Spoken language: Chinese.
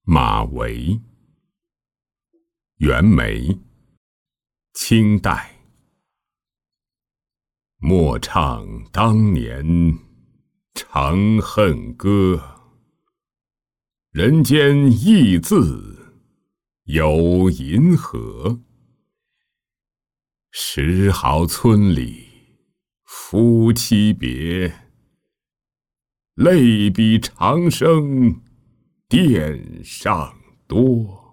马嵬，袁枚，清代。莫唱当年长恨歌，人间亦自有银河。十号村里夫妻别，泪比长生殿上多。